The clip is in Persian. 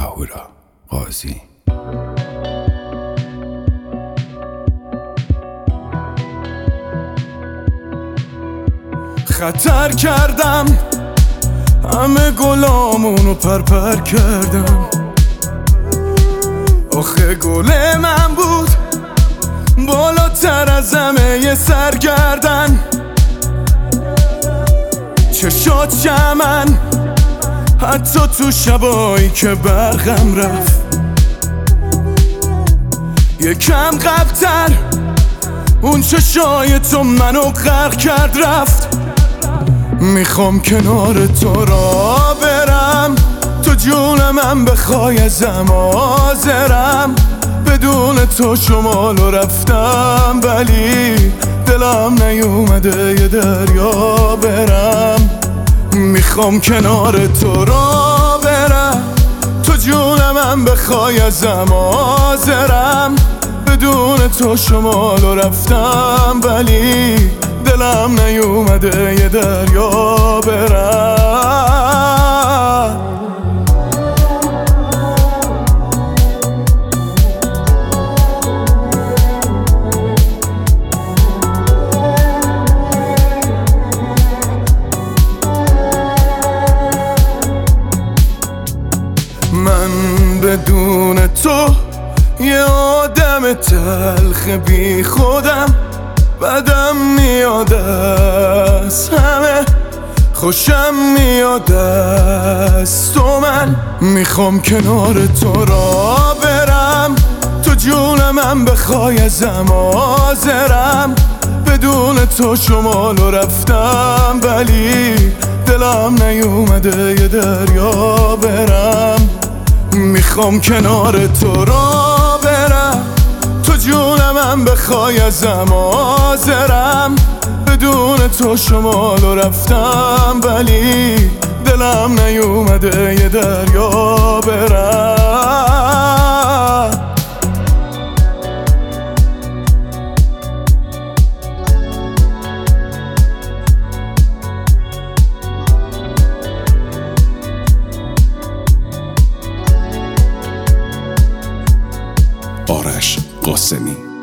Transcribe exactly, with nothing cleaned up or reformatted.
اهورا قاضی. خطر کردم همه گلامونو پرپر کردم، آخه گل من بود بالاتر از همه سرگردن. چشات شمن حتی تو شبایی که برقم رفت، یکم قبل‌تر اون چشای تو منو غرق کرد رفت. میخوام کنار تو را برم، تو جون من بخوای ازم حاضرم. بدون تو شمالو رفتم ولی دلم نیومده یه دریا برم. میخوام کنار تو را برم، تو جون من بخوای ازم حاضرم. بدون تو شمالو رفتم ولی دلم نیومده یه دریا برم. من بدون تو یه آدم تلخ بی خودم، بدم میاد از همه خوشم میاد از تو. من میخوام کنار تو را برم، تو جون من بخوای ازم حاضرم. بدون تو شمالو رفتم ولی دلم نیومده یه دریا برم. میخوام کنار تو را برم، تو جون من بخوای ازم حاضرم. بدون تو شمالو رفتم ولی دلم نیومده یه دریا برم. آرش قاسمی.